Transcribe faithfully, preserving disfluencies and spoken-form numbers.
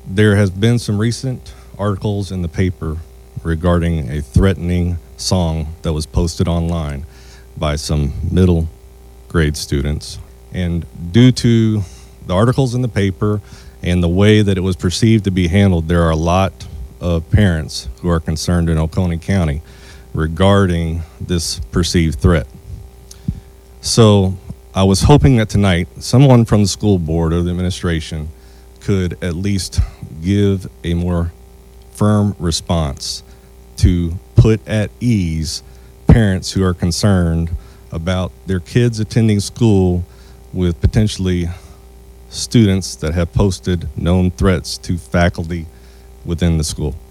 There has been some recent articles in the paper regarding a threatening song that was posted online by some middle grade students. And due to the articles in the paper and the way that it was perceived to be handled, there are a lot of parents who are concerned in Oconee County regarding this perceived threat. So I was hoping that tonight someone from the school board or the administration could at least give a more firm response to put at ease parents who are concerned about their kids attending school with potentially students that have posted known threats to faculty within the school.